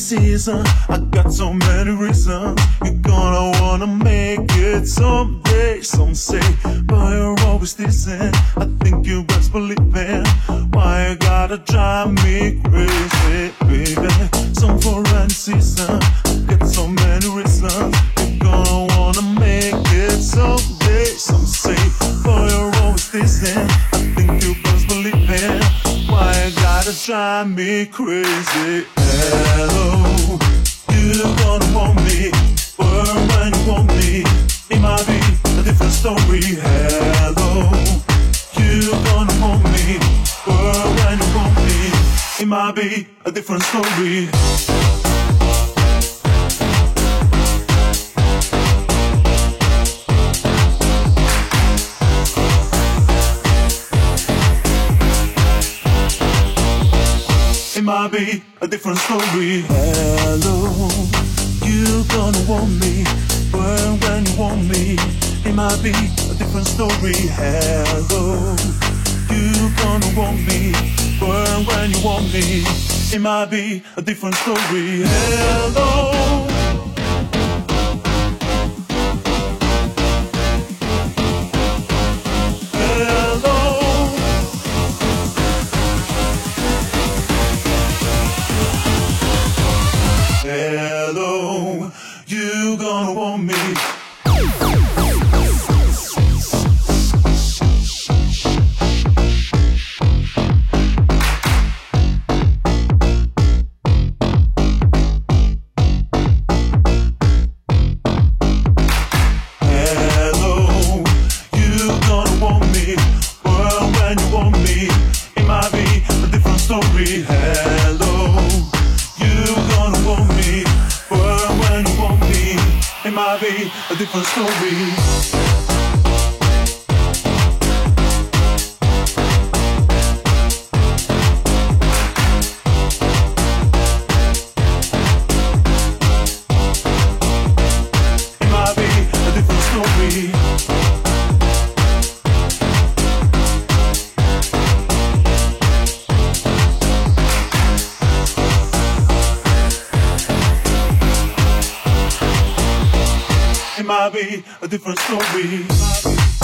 season. I got so many reasons. You're gonna wanna make it someday. Some say, but you're always decent. I think you best believe it. Why you gotta drive me crazy, baby? Some for any season. I got so many reasons. You're gonna wanna make it someday. Some say, but you're always decent. I think you best believe it. Why you gotta drive me crazy? Hello, you gonna want me, but when you want me, it might be a different story. Hello, you gonna want me, but when you want me, it might be a different story. It might be a different story. Hello, you gonna want me, but when you want me, it might be a different story. Hello, you gonna want me, but when you want me, it might be a different story. Hello. Hello, you gonna want me. Hello, you gonna want me. Well, when you want me, it might be a different story. Hello, you gonna want me, but when you want me, it might be a different story. It might be a different story. It might be a different story.